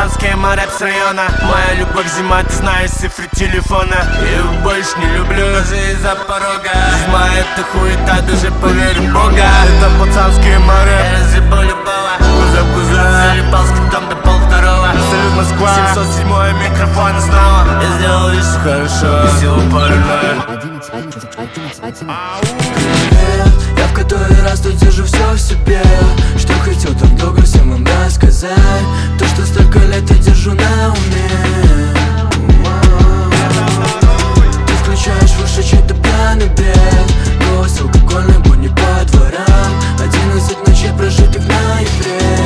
пацанские рэп с района. Моя любовь зима, ты знаешь цифры телефона. Я его больше не люблю, даже из-за порога. Зима это хуета, даже поверь в Бога. Это пацанские рэп, я разъебу любого. Куза в куза, залипал с китом до полвторого. Салют Москва, 707 микрофон снова. Я сделал лишь хорошо, силу паранойя. Привет, я в который раз тут держу все в себе. Что хотел так долго всем вам рассказать. То, что столько лет я держу на уме. Ты включаешь в уши чей-то пьяный бред. Голос алкогольный, будни по дворам. 11 ночей прожитых в ноябре.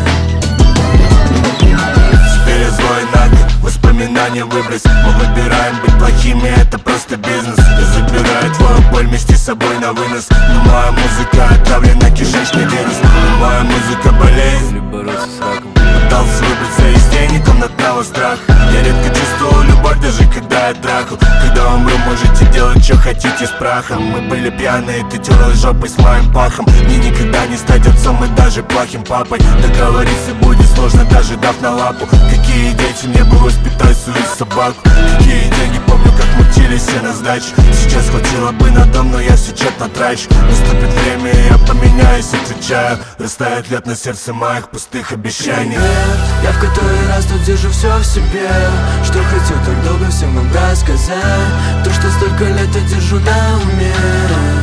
Теперь я злой нахуй, воспоминания выбрось. Мы выбираем быть плохими, это просто бизнес. Я забираю твою боль вместе с собой на вынос. Но моя музыка отравлена кишечный вирус. Но моя музыка болезнь. Бороться с раком. Пытался выбраться из тени комнатного страха. Я редко чувствовал любовь, даже когда я трахал. Когда умру, можете делать, что хотите с прахом. Мы были пьяные, ты тёрла жопой с моим пахом. Мне никогда не стать отцом и даже плохим папой. Договориться будет сложно, даже дав на лапу. Какие дети, мне бы воспитать свою собаку. Какие деньги, помню, как мутились все на сдачу. Сейчас хватило бы на дом, но я все тщетно трачу. Наступит время, и я поменяюсь, отвечаю. Растает лед на сердце моих пустых обещаний. Я в который раз тут держу все в себе. Что хотел так долго всем вам рассказать. То, что столько лет я держу на уме.